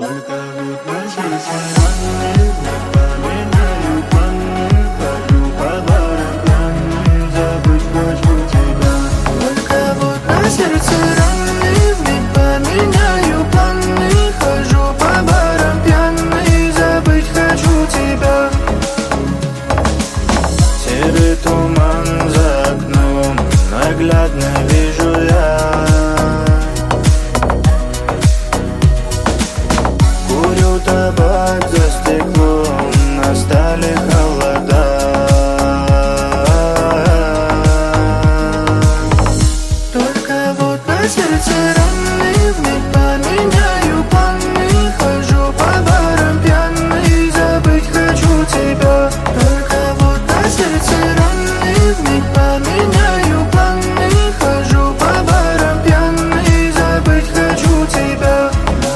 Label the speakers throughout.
Speaker 1: Только вот на сердце раны напоминают планы. Хожу по барам пьяный, забыть хочу тебя. Только вот на сердце раны вмиг поменяю планы. Хожу по барам пьяный, забыть хочу тебя. Серый туман за окном, наглядно вижу я. Курю табак за стеклом, настали холода. Только вот на сердце раны вмиг поменяю планы. Хожу по барам пьяный, забыть хочу тебя. Только вот на сердце раны вмиг поменяю планы. Хожу по барам пьяный, забыть хочу тебя.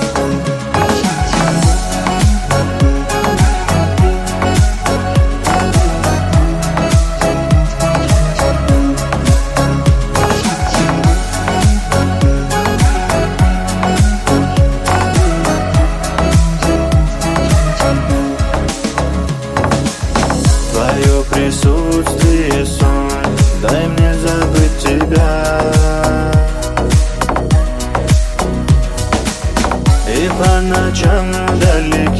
Speaker 1: Твое присутствие сон, дай мне забыть тебя. И по ночам вдалеке